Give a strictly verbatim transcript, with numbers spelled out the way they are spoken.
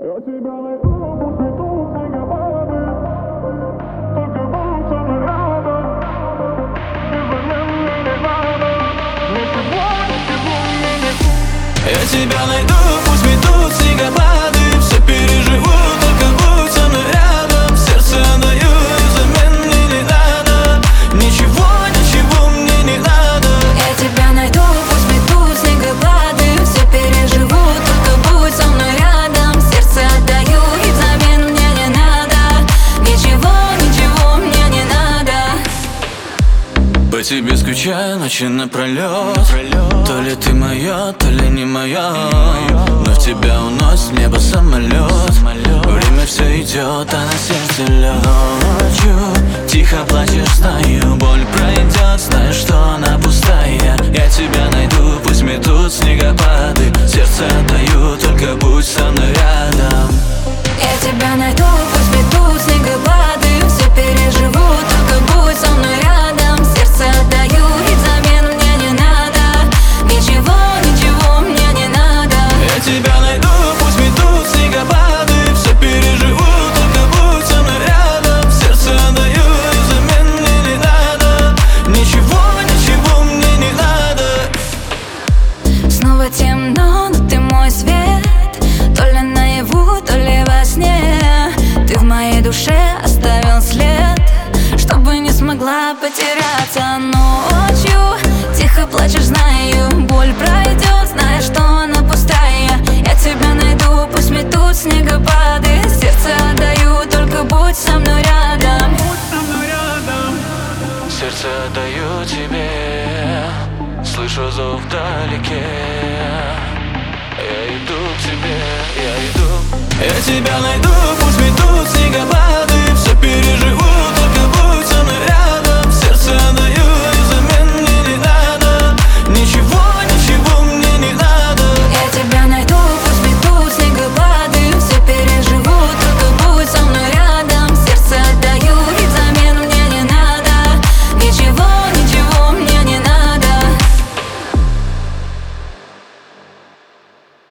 Я тебя найду, пусть метут снегопады, только будь со мной рядом. Без меня не надо, ничего, ничего мне не. Я тебя найду, пусть метут снегопады, все переживу, только будь со мной рядом. Сердце отдаю, взамен мне не надо, ничего, ничего мне не надо. Я тебя найду, пусть метут снегопады, все переживу, только будь со мной рядом. Сердце отдаю, и взамен мне не надо, ничего, ничего мне не надо. По тебе скучаю ночи напролет, то ли ты моя, то ли не моя, но в тебя уносит в небо самолет. Время все идет, а на сердце лед. Ночью тихо плачешь, знаю, боль пройдет, знаю, что она пустая. Я тебя найду, пусть метут снегопады, сердце отдаю, только будь со мной рядом. Я тебя найду, пусть метут снегопады, все переживу, только будь со мной рядом. Сердце отдаю, и взамен мне не надо, ничего, ничего мне не надо. Я тебя найду, пусть метут снегопады, все переживу, только будь со мной рядом. Сердце отдаю, и взамен мне не надо, ничего, ничего мне не надо. Снова темно, но ты мой свет, то ли наяву, то ли во сне. Ты в моей душе оставил след, чтобы не смогла потеряться. Ночью тихо плачешь, знаю, боль пройдет, знаешь, что она пустая. Я тебя найду, пусть метут снегопады, сердце отдаю, только будь со мной рядом. Будь со мной рядом. Сердце отдаю тебе, слышу зов вдалеке. Я иду к тебе, я иду. Я тебя найду,